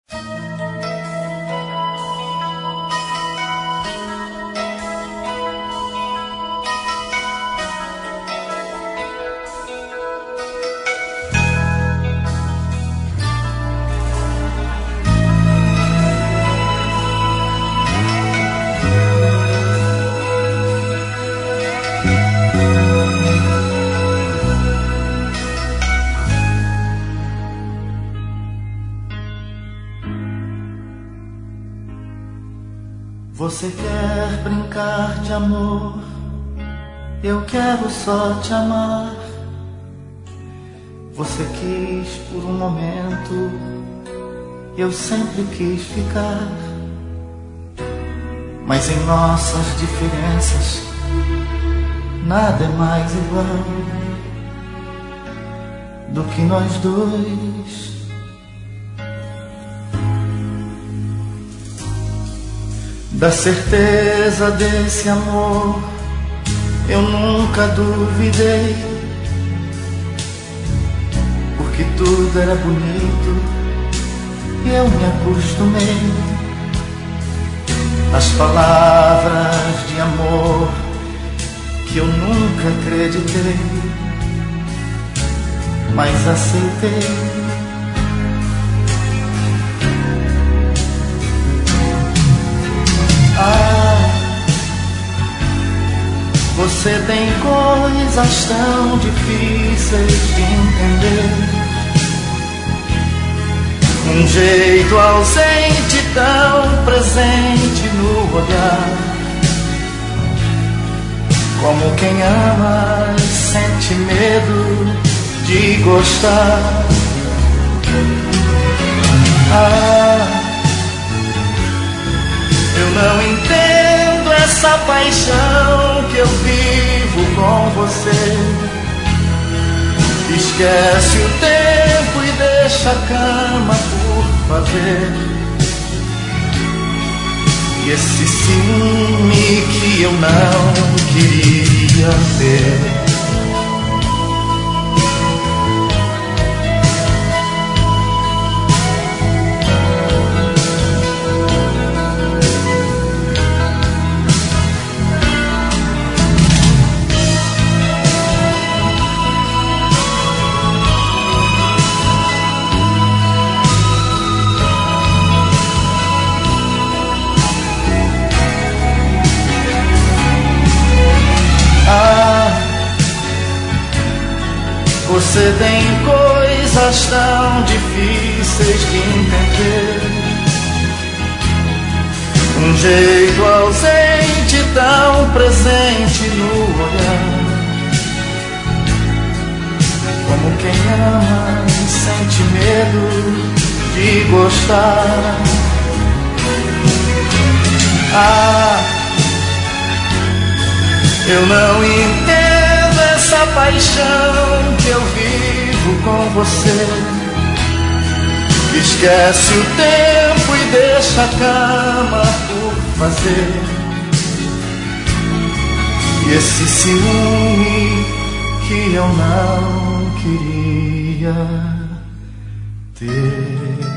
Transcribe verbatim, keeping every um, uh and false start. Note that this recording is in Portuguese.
Você quer brincar de amor, eu quero só te amar. Você quis por um momento, eu sempre quis ficar. Mas em nossas diferenças, nada é mais igual do que nós dois. Da certeza desse amor eu nunca duvidei, porque tudo era bonito e eu me acostumei. As palavras de amor que eu nunca acreditei, mas aceitei. Ah, você tem coisas tão difíceis de entender, um jeito ausente tão presente no olhar, como quem ama sente medo de gostar. Ah, eu não entendo essa paixão que eu vivo com você. Esquece o tempo e deixa a cama por fazer. E esse ciúme que eu não queria ter. Você tem coisas tão difíceis de entender, um jeito ausente tão presente no olhar, como quem ama sente medo de gostar. Ah, eu não entendo essa paixão que eu vivo com você. Esquece o tempo e deixa a cama por fazer. E esse ciúme que eu não queria ter.